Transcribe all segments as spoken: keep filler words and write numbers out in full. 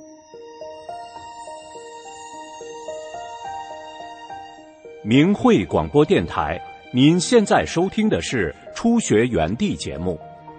明慧广播电台，您现在收听的是初学园地节目。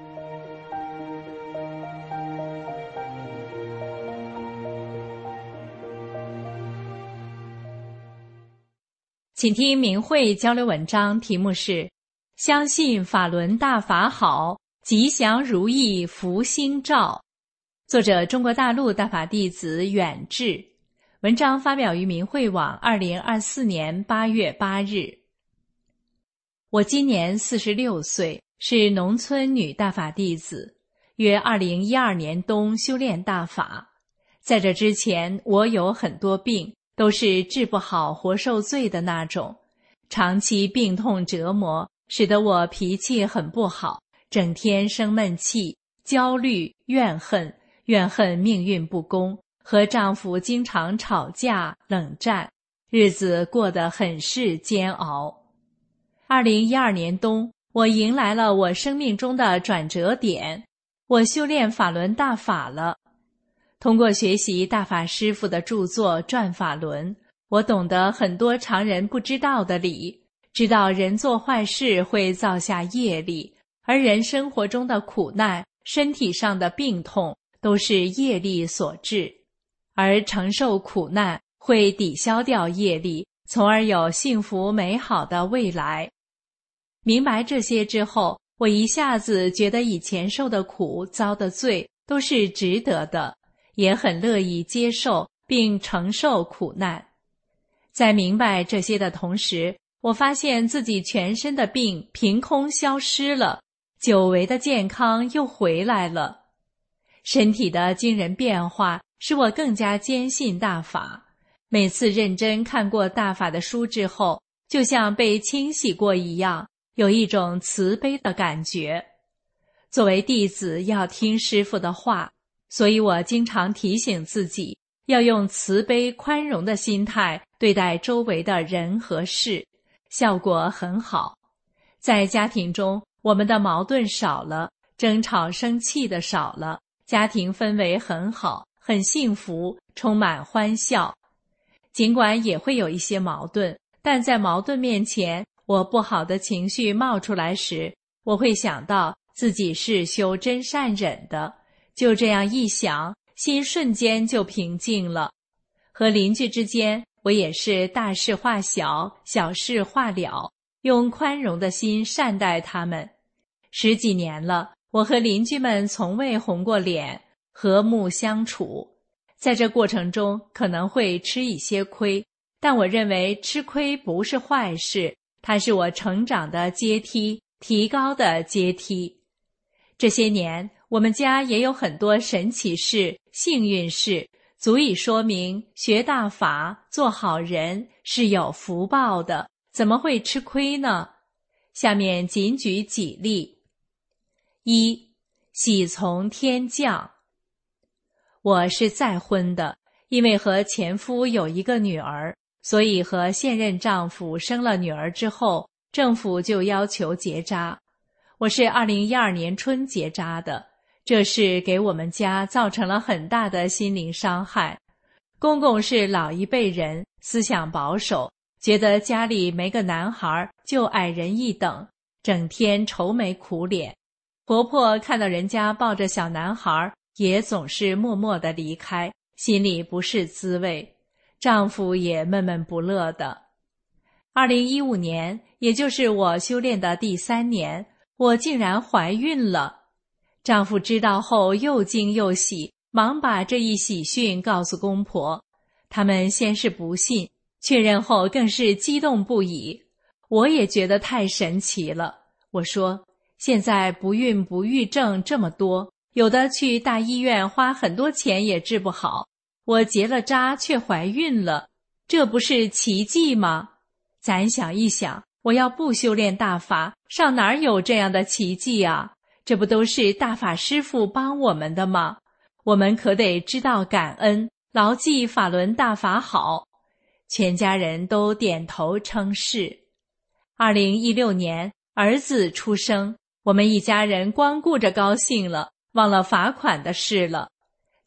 请听明慧交流文章，题目是相信法轮大法好，吉祥如意福星照。作者中国大陆大法弟子远志。文章发表于明慧网二零二四年八月八日。我今年四十六岁，是农村女大法弟子，约二零一二年冬修炼大法。在这之前，我有很多病，都是治不好活受罪的那种，长期病痛折磨，使得我脾气很不好，整天生闷气，焦虑，怨恨，怨恨命运不公，和丈夫经常吵架冷战，日子过得很是煎熬。二零一二年冬，我迎来了我生命中的转折点，我修炼法轮大法了。通过学习大法师父的著作《转法轮》，我懂得很多常人不知道的理，知道人做坏事会造下业力，而人生活中的苦难、身体上的病痛都是业力所致。而承受苦难会抵消掉业力，从而有幸福美好的未来。明白这些之后，我一下子觉得以前受的苦、遭的罪都是值得的，也很乐意接受并承受苦难。在明白这些的同时，我发现自己全身的病凭空消失了，久违的健康又回来了。身体的惊人变化使我更加坚信大法，每次认真看过大法的书之后，就像被清洗过一样，有一种慈悲的感觉。作为弟子要听师父的话，所以我经常提醒自己，要用慈悲宽容的心态对待周围的人和事，效果很好。在家庭中，我们的矛盾少了，争吵生气的少了，家庭氛围很好，很幸福，充满欢笑。尽管也会有一些矛盾，但在矛盾面前，我不好的情绪冒出来时，我会想到自己是修真善忍的，就这样一想，心瞬间就平静了。和邻居之间，我也是大事化小，小事化了，用宽容的心善待他们。十几年了，我和邻居们从未红过脸，和睦相处。在这过程中可能会吃一些亏，但我认为吃亏不是坏事，它是我成长的阶梯，提高的阶梯。这些年，我们家也有很多神奇事、幸运事，足以说明学大法、做好人是有福报的，怎么会吃亏呢？下面仅举几例。一，喜从天降。我是再婚的，因为和前夫有一个女儿，所以和现任丈夫生了女儿之后，政府就要求结扎。我是二零一二年春结扎的，这事给我们家造成了很大的心灵伤害。公公是老一辈人，思想保守，觉得家里没个男孩就矮人一等，整天愁眉苦脸。婆婆看到人家抱着小男孩，也总是默默地离开，心里不是滋味。丈夫也闷闷不乐的。二零一五年，也就是我修炼的第三年，我竟然怀孕了。丈夫知道后又惊又喜，忙把这一喜讯告诉公婆。他们先是不信，确认后更是激动不已。我也觉得太神奇了。我说，现在不孕不育症这么多，有的去大医院花很多钱也治不好，我结了扎却怀孕了，这不是奇迹吗？咱想一想，我要不修炼大法，上哪儿有这样的奇迹啊？这不都是大法师父帮我们的吗？我们可得知道感恩，牢记法轮大法好。全家人都点头称是。二零一六年，儿子出生，我们一家人光顾着高兴了，忘了罚款的事了。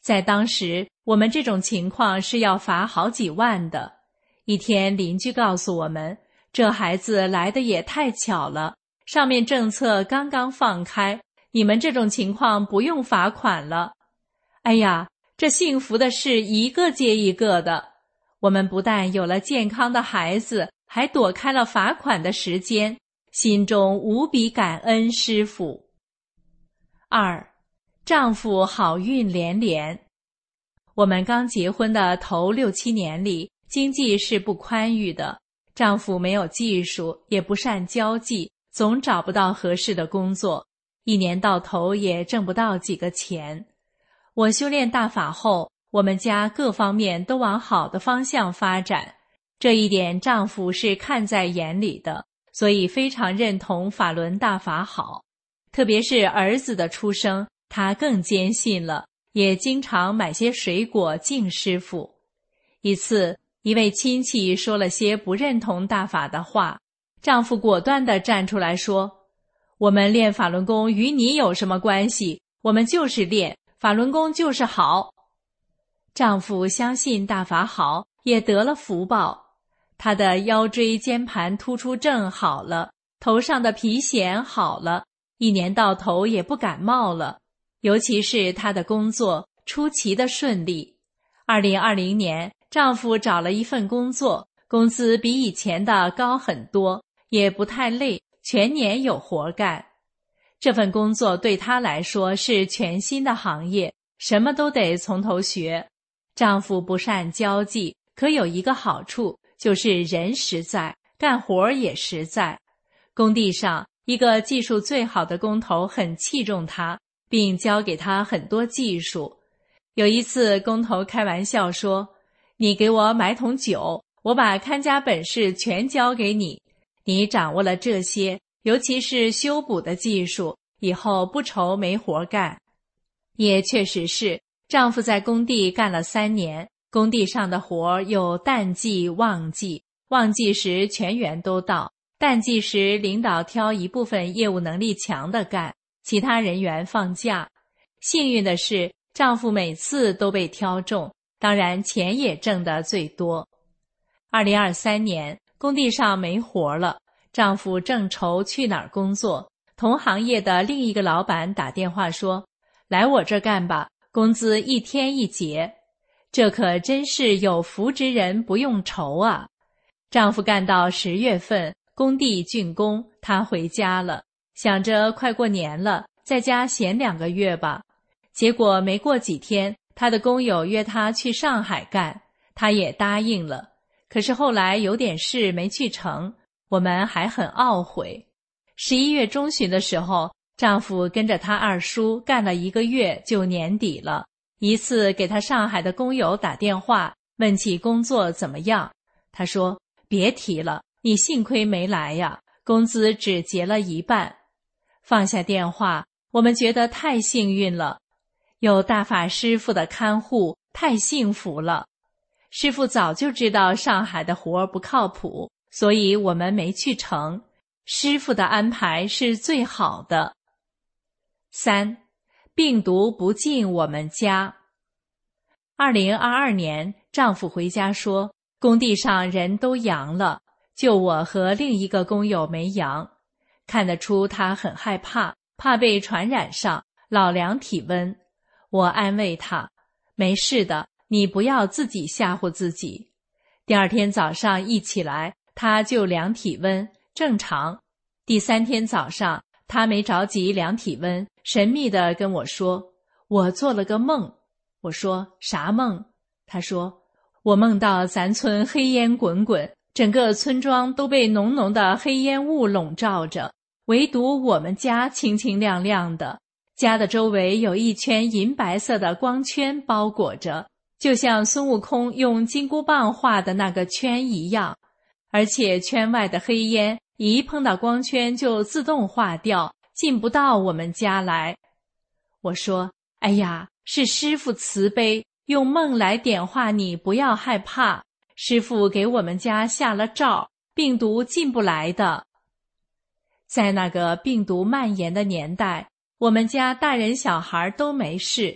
在当时，我们这种情况是要罚好几万的。一天，邻居告诉我们，这孩子来的也太巧了，上面政策刚刚放开，你们这种情况不用罚款了。哎呀，这幸福的事一个接一个的，我们不但有了健康的孩子，还躲开了罚款的时间，心中无比感恩师父。二，丈夫好运连连。我们刚结婚的头六七年里，经济是不宽裕的，丈夫没有技术，也不善交际，总找不到合适的工作，一年到头也挣不到几个钱。我修炼大法后，我们家各方面都往好的方向发展，这一点丈夫是看在眼里的，所以非常认同法轮大法好。特别是儿子的出生，他更坚信了，也经常买些水果敬师父。一次，一位亲戚说了些不认同大法的话，丈夫果断地站出来说，我们练法轮功与你有什么关系？我们就是练，法轮功就是好。丈夫相信大法好，也得了福报。他的腰椎间盘突出症好了，头上的皮癣好了，一年到头也不感冒了。尤其是他的工作出奇的顺利。二零二零年，丈夫找了一份工作，工资比以前的高很多，也不太累，全年有活干。这份工作对他来说是全新的行业，什么都得从头学。丈夫不善交际，可有一个好处，就是人实在，干活也实在。工地上，一个技术最好的工头很器重他，并教给他很多技术。有一次，工头开玩笑说，你给我买桶酒，我把看家本事全交给你，你掌握了这些，尤其是修补的技术，以后不愁没活干。也确实是，丈夫在工地干了三年，工地上的活有淡季、旺季，旺季时全员都到，淡季时领导挑一部分业务能力强的干，其他人员放假。幸运的是，丈夫每次都被挑中，当然钱也挣得最多。二零二三年，工地上没活了，丈夫正愁去哪儿工作，同行业的另一个老板打电话说，来我这干吧，工资一天一结。这可真是有福之人不用愁啊。丈夫干到十月份，工地竣工，他回家了，想着快过年了，在家闲两个月吧。结果没过几天，他的工友约他去上海干，他也答应了。可是后来有点事没去成，我们还很懊悔。十一月中旬的时候，丈夫跟着他二叔干了一个月，就年底了。一次给他上海的工友打电话，问起工作怎么样，他说，别提了，你幸亏没来呀，工资只结了一半。放下电话，我们觉得太幸运了，有大法师父的看护，太幸福了。师父早就知道上海的活不靠谱，所以我们没去成。师父的安排是最好的。三，病毒不进我们家。二零二二年，丈夫回家说，工地上人都阳了，就我和另一个工友没阳。看得出他很害怕，怕被传染上，老量体温。我安慰他，没事的，你不要自己吓唬自己。第二天早上一起来，他就量体温，正常。第三天早上，他没着急量体温，神秘地跟我说，我做了个梦。我说，啥梦？他说，我梦到咱村黑烟滚滚，整个村庄都被浓浓的黑烟雾笼罩着，唯独我们家清清亮亮的，家的周围有一圈银白色的光圈包裹着，就像孙悟空用金箍棒画的那个圈一样，而且圈外的黑烟一碰到光圈就自动化掉，进不到我们家来。我说，哎呀，是师父慈悲，用梦来点化你，不要害怕，师父给我们家下了罩，病毒进不来的。在那个病毒蔓延的年代，我们家大人小孩都没事，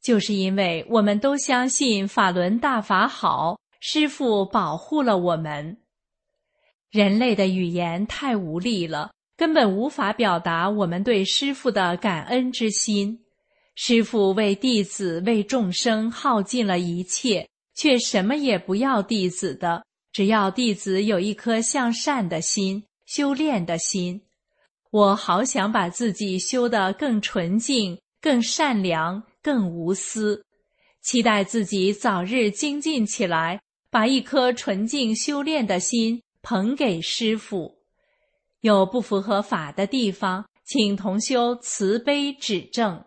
就是因为我们都相信法轮大法好，师父保护了我们。人类的语言太无力了，根本无法表达我们对师父的感恩之心。师父为弟子为众生耗尽了一切，却什么也不要弟子的，只要弟子有一颗向善的心，修炼的心。我好想把自己修得更纯净，更善良，更无私，期待自己早日精进起来，把一颗纯净修炼的心捧给师父。有不符合法的地方，请同修慈悲指正。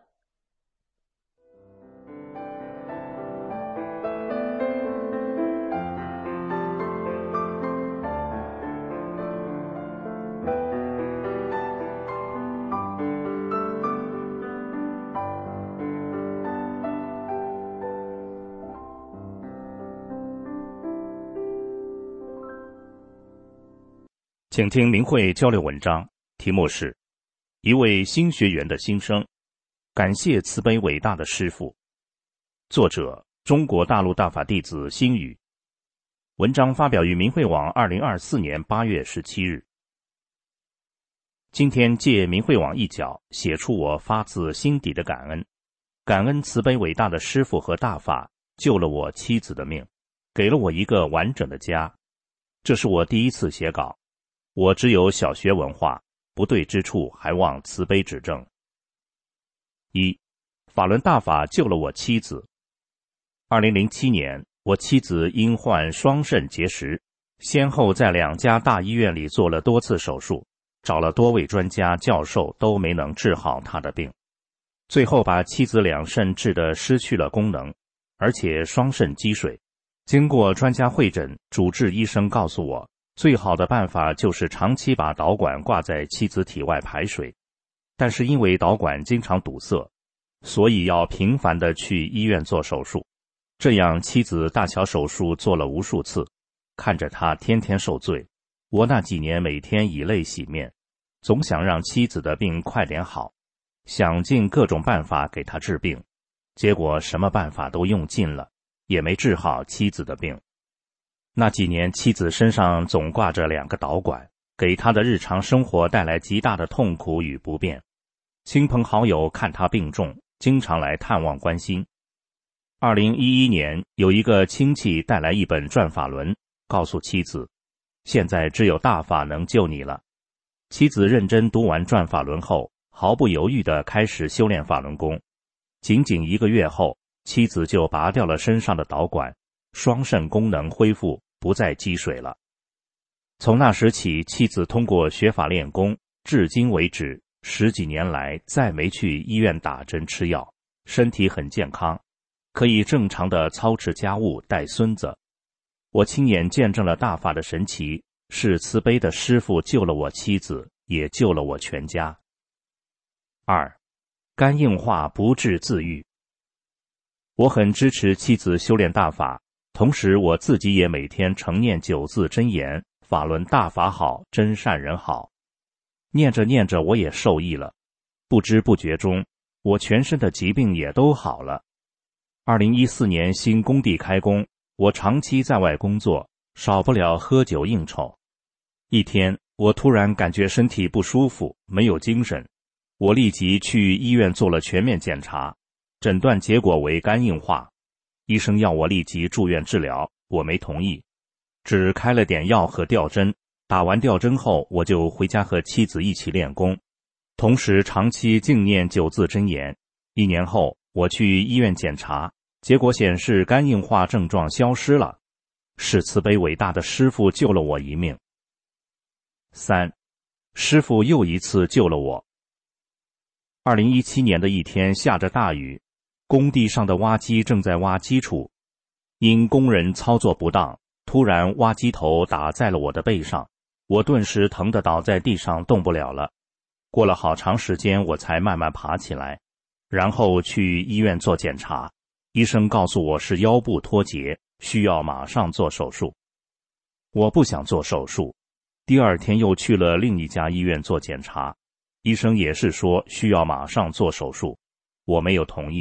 请听明慧交流文章，题目是一位新学员的心声，感谢慈悲伟大的师父。作者中国大陆大法弟子心语。文章发表于明慧网二零二四年八月十七日。今天借明慧网一角，写出我发自心底的感恩，感恩慈悲伟大的师父和大法救了我妻子的命，给了我一个完整的家。这是我第一次写稿，我只有小学文化，不对之处还望慈悲指正。一，法轮大法救了我妻子。二零零七年，我妻子因患双肾结石，先后在两家大医院里做了多次手术，找了多位专家教授都没能治好她的病，最后把妻子两肾治得失去了功能，而且双肾积水。经过专家会诊，主治医生告诉我，最好的办法就是长期把导管挂在妻子体外排水，但是因为导管经常堵塞，所以要频繁地去医院做手术。这样妻子大小手术做了无数次，看着她天天受罪，我那几年每天以泪洗面，总想让妻子的病快点好，想尽各种办法给她治病，结果什么办法都用尽了，也没治好妻子的病。那几年妻子身上总挂着两个导管，给她的日常生活带来极大的痛苦与不便。亲朋好友看她病重，经常来探望关心。二零一一年，有一个亲戚带来一本转法轮，告诉妻子，现在只有大法能救你了。妻子认真读完转法轮后，毫不犹豫地开始修炼法轮功。仅仅一个月后，妻子就拔掉了身上的导管，双肾功能恢复，不再积水了。从那时起，妻子通过学法练功，至今为止十几年来再没去医院打针吃药，身体很健康，可以正常的操持家务，带孙子。我亲眼见证了大法的神奇，是慈悲的师父救了我妻子，也救了我全家。二，肝硬化不治自愈。我很支持妻子修炼大法，同时我自己也每天承念九字真言，法轮大法好，真善人好。念着念着我也受益了，不知不觉中，我全身的疾病也都好了。二零一四年新工地开工，我长期在外工作，少不了喝酒应酬。一天，我突然感觉身体不舒服，没有精神。我立即去医院做了全面检查，诊断结果为肝硬化。医生要我立即住院治疗，我没同意，只开了点药和吊针。打完吊针后，我就回家和妻子一起练功，同时长期静念九字真言。一年后，我去医院检查，结果显示肝硬化症状消失了，是慈悲伟大的师父救了我一命。三，师父又一次救了我。二零一七年的一天下着大雨，工地上的挖机正在挖基础，因工人操作不当，突然挖机头打在了我的背上，我顿时疼得倒在地上动不了了。过了好长时间我才慢慢爬起来，然后去医院做检查，医生告诉我是腰部脱节，需要马上做手术。我不想做手术，第二天又去了另一家医院做检查，医生也是说需要马上做手术，我没有同意，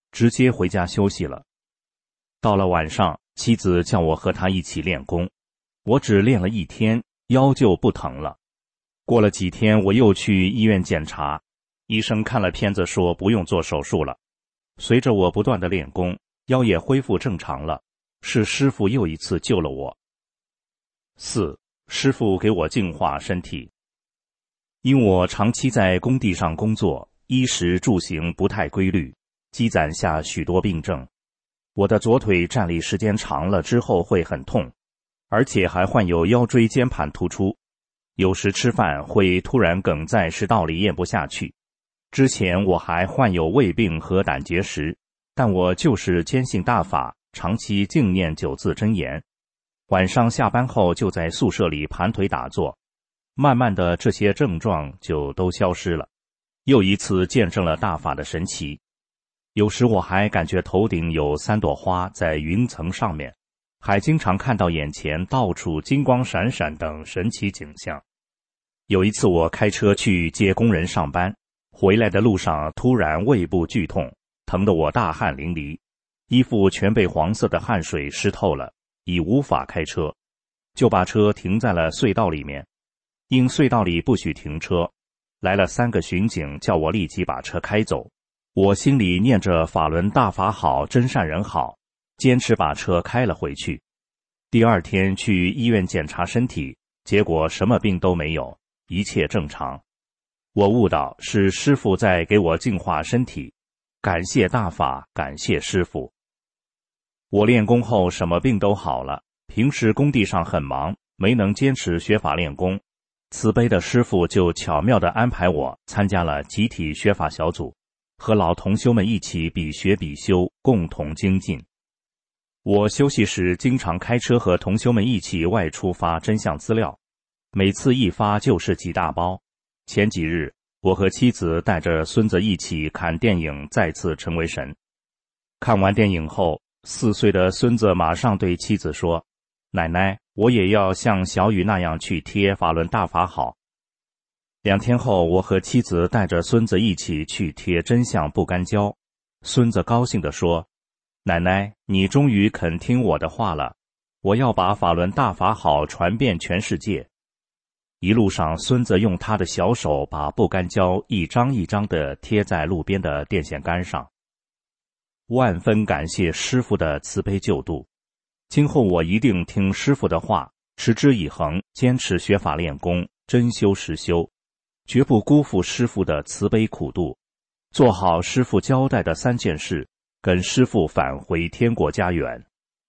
直接回家休息了。到了晚上，妻子叫我和她一起练功，我只练了一天，腰就不疼了。过了几天，我又去医院检查，医生看了片子说不用做手术了。随着我不断的练功，腰也恢复正常了，是师父又一次救了我。四，师父给我净化身体。因我长期在工地上工作，衣食住行不太规律，积攒下许多病症。我的左腿站立时间长了之后会很痛，而且还患有腰椎间盘突出，有时吃饭会突然哽在食道里咽不下去。之前我还患有胃病和胆结石，但我就是坚信大法，长期静念九字真言，晚上下班后就在宿舍里盘腿打坐，慢慢的这些症状就都消失了，又一次见证了大法的神奇。有时我还感觉头顶有三朵花在云层上面，还经常看到眼前到处金光闪闪等神奇景象。有一次我开车去接工人上班，回来的路上突然胃部剧痛，疼得我大汗淋漓，衣服全被黄色的汗水湿透了，已无法开车，就把车停在了隧道里面。因隧道里不许停车，来了三个巡警叫我立即把车开走。我心里念着法轮大法好，真善人好，坚持把车开了回去。第二天去医院检查身体，结果什么病都没有，一切正常。我悟到是师父在给我净化身体，感谢大法，感谢师父。我练功后什么病都好了，平时工地上很忙，没能坚持学法练功，慈悲的师父就巧妙地安排我参加了集体学法小组，和老同修们一起比学比修，共同精进。我休息时经常开车和同修们一起外出发真相资料，每次一发就是几大包。前几日我和妻子带着孙子一起看电影《再次成为神》。看完电影后，四岁的孙子马上对妻子说：奶奶，我也要像小雨那样去贴法轮大法好。两天后，我和妻子带着孙子一起去贴真相不干胶。孙子高兴地说：奶奶，你终于肯听我的话了，我要把法轮大法好传遍全世界。一路上，孙子用他的小手把不干胶一张一张地贴在路边的电线杆上。万分感谢师父的慈悲救度，今后我一定听师父的话，持之以恒，坚持学法练功，真修实修，绝不辜负师父的慈悲苦度，做好师父交代的三件事，跟师父返回天国家园。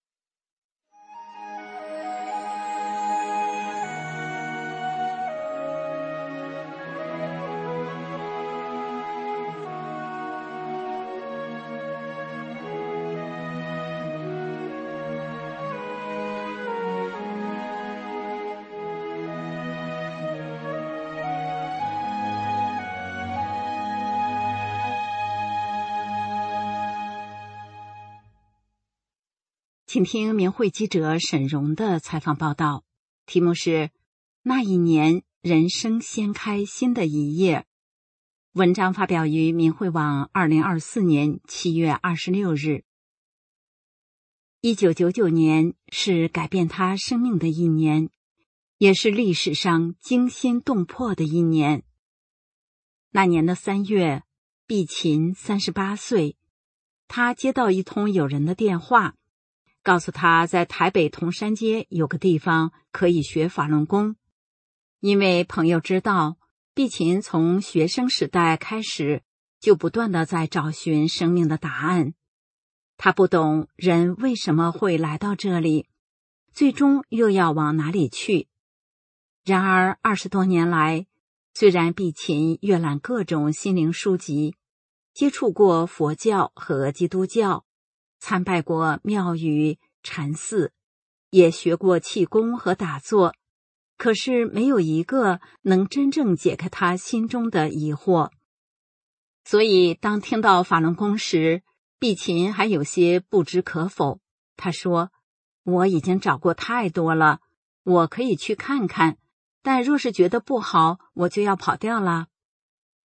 请听明慧记者沈荣的采访报道，题目是那一年人生掀开新的一页。文章发表于明慧网二零二四年七月二十六日。一九九九年是改变他生命的一年，也是历史上惊心动魄的一年。那年的三月，毕琴三十八岁，他接到一通友人的电话，告诉他在台北铜山街有个地方可以学法轮功。因为朋友知道毕琴从学生时代开始就不断地在找寻生命的答案，他不懂人为什么会来到这里，最终又要往哪里去。然而二十多年来，虽然毕琴阅览各种心灵书籍，接触过佛教和基督教，参拜过庙宇、禅寺，也学过气功和打坐，可是没有一个能真正解开他心中的疑惑。所以当听到法轮功时，毕琴还有些不知可否。他说：我已经找过太多了，我可以去看看，但若是觉得不好，我就要跑掉了。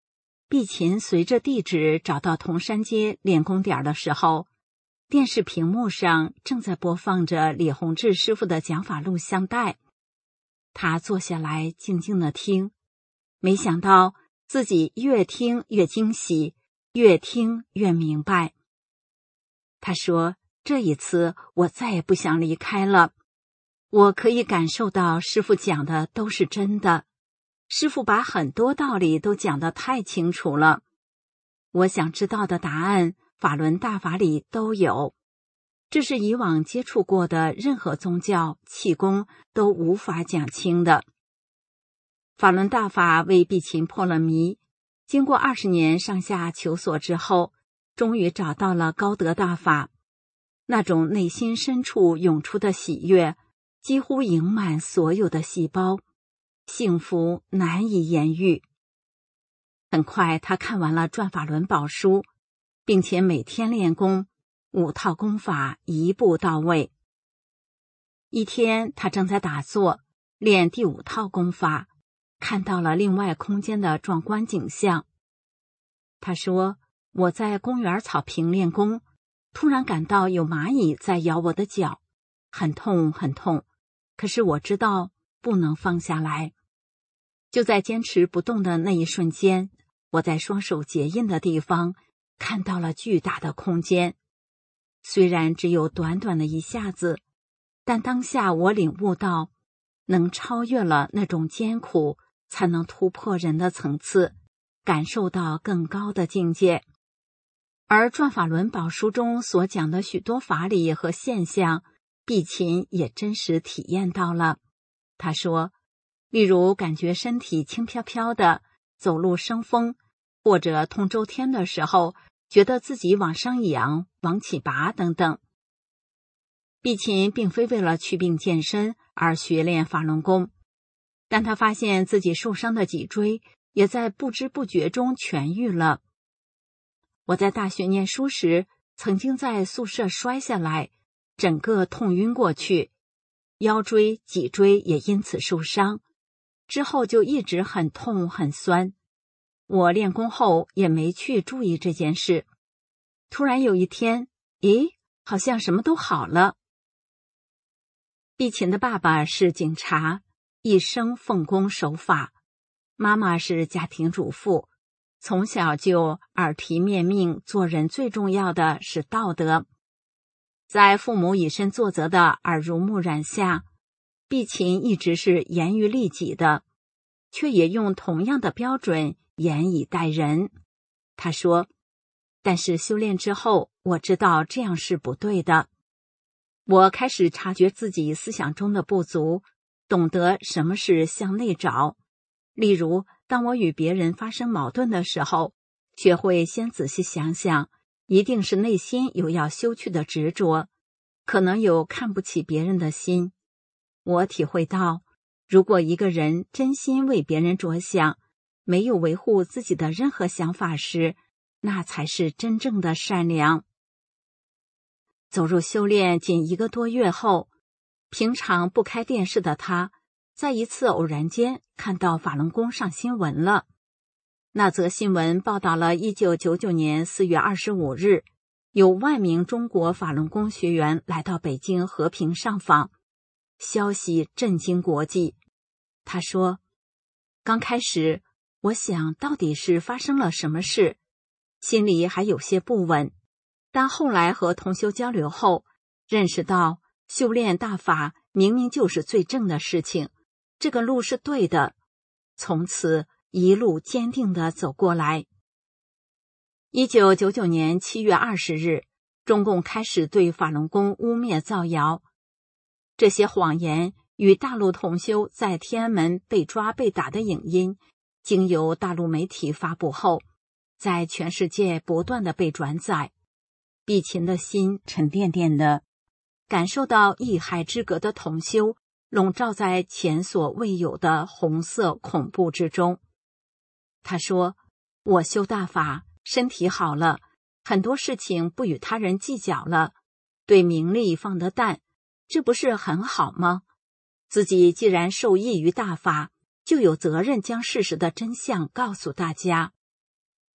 毕琴随着地址找到铜山街练功点的时候，电视屏幕上正在播放着李洪志师傅的讲法录像带。他坐下来静静地听，没想到自己越听越惊喜，越听越明白。他说，这一次我再也不想离开了，我可以感受到师父讲的都是真的，师父把很多道理都讲得太清楚了，我想知道的答案法轮大法里都有，这是以往接触过的任何宗教气功都无法讲清的。法轮大法为毕琴破了迷，经过二十年上下求索之后，终于找到了高德大法，那种内心深处涌出的喜悦几乎盈满所有的细胞，幸福难以言喻。很快他看完了转法轮宝书，并且每天练功，五套功法一步到位。一天他正在打坐练第五套功法，看到了另外空间的壮观景象。他说，我在公园草坪练功，突然感到有蚂蚁在咬我的脚，很痛很痛，可是我知道不能放下来。就在坚持不动的那一瞬间，我在双手结印的地方看到了巨大的空间。虽然只有短短的一下子，但当下我领悟到，能超越了那种艰苦，才能突破人的层次，感受到更高的境界。而转法轮宝书中所讲的许多法理和现象，毕琴也真实体验到了。他说，例如感觉身体轻飘飘的，走路生风，或者通周天的时候，觉得自己往上仰，往起拔等等。毕琴并非为了祛病健身而学练法轮功，但他发现自己受伤的脊椎也在不知不觉中痊愈了。我在大学念书时，曾经在宿舍摔下来，整个痛晕过去，腰椎、脊椎也因此受伤，之后就一直很痛很酸。我练功后也没去注意这件事，突然有一天，咦，好像什么都好了。毕琴的爸爸是警察，一生奉公守法，妈妈是家庭主妇，从小就耳提面命，做人最重要的是道德。在父母以身作则的耳濡目染下，毕琴一直是严于律己的，却也用同样的标准严以待人。他说，但是修炼之后，我知道这样是不对的。我开始察觉自己思想中的不足，懂得什么是向内找。例如，当我与别人发生矛盾的时候，学会先仔细想想，一定是内心有要修去的执着，可能有看不起别人的心。我体会到，如果一个人真心为别人着想，没有维护自己的任何想法时，那才是真正的善良。走入修炼仅一个多月后，平常不开电视的他，在一次偶然间看到法轮功上新闻了。那则新闻报道了一九九九年四月二十五日，有万名中国法轮功学员来到北京和平上访，消息震惊国际。他说，刚开始我想到底是发生了什么事，心里还有些不稳，但后来和同修交流后，认识到修炼大法明明就是最正的事情，这个路是对的，从此一路坚定地走过来。一九九九年七月二十日，中共开始对法轮功污蔑造谣，这些谎言与大陆同修在天安门被抓被打的影音，经由大陆媒体发布后，在全世界不断地被转载。毕琴的心沉甸甸的，感受到一海之隔的同修笼罩在前所未有的红色恐怖之中。他说，我修大法，身体好了，很多事情不与他人计较了，对名利放得淡，这不是很好吗？自己既然受益于大法，就有责任将事实的真相告诉大家。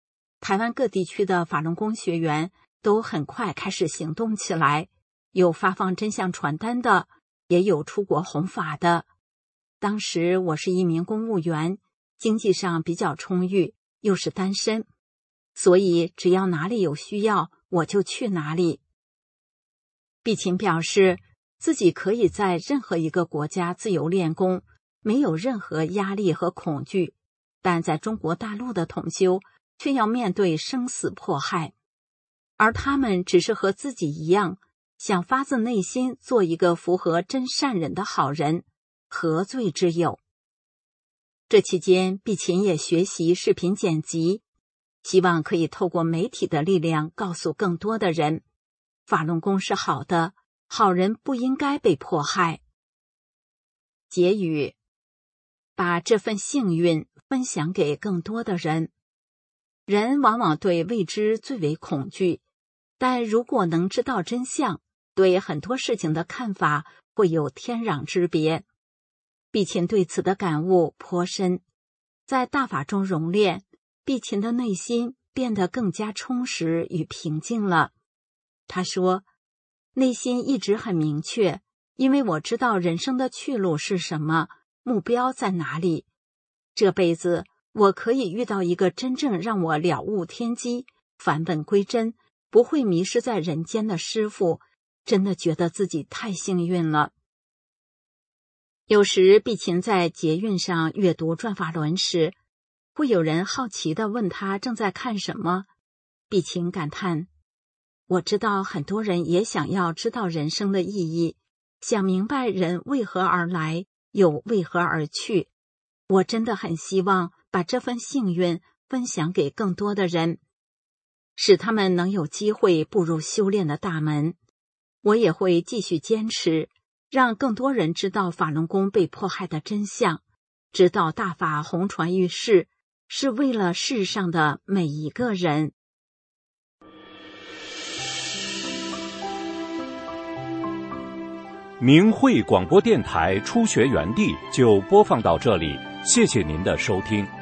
台湾各地区的法轮功学员都很快开始行动起来，有发放真相传单的，也有出国弘法的。当时我是一名公务员，经济上比较充裕，又是单身，所以只要哪里有需要，我就去哪里。碧琴表示自己可以在任何一个国家自由练功，没有任何压力和恐惧，但在中国大陆的同修却要面对生死迫害，而他们只是和自己一样，想发自内心做一个符合真善忍的好人，何罪之有？这期间，碧琴也学习视频剪辑，希望可以透过媒体的力量告诉更多的人，法轮功是好的，好人不应该被迫害。结语：把这份幸运分享给更多的人。人往往对未知最为恐惧，但如果能知道真相，对很多事情的看法会有天壤之别。碧琴对此的感悟颇深，在大法中熔炼，碧琴的内心变得更加充实与平静了。他说，内心一直很明确，因为我知道人生的去路是什么，目标在哪里。这辈子我可以遇到一个真正让我了悟天机、返本归真，不会迷失在人间的师父，真的觉得自己太幸运了。有时碧琴在捷运上阅读转法轮时，会有人好奇地问他正在看什么。碧琴感叹，我知道很多人也想要知道人生的意义，想明白人为何而来，又为何而去。我真的很希望把这份幸运分享给更多的人，使他们能有机会步入修炼的大门。我也会继续坚持，让更多人知道法轮功被迫害的真相，知道大法弘传于世，是为了世上的每一个人。 明慧广播电台初学园地就播放到这里，谢谢您的收听。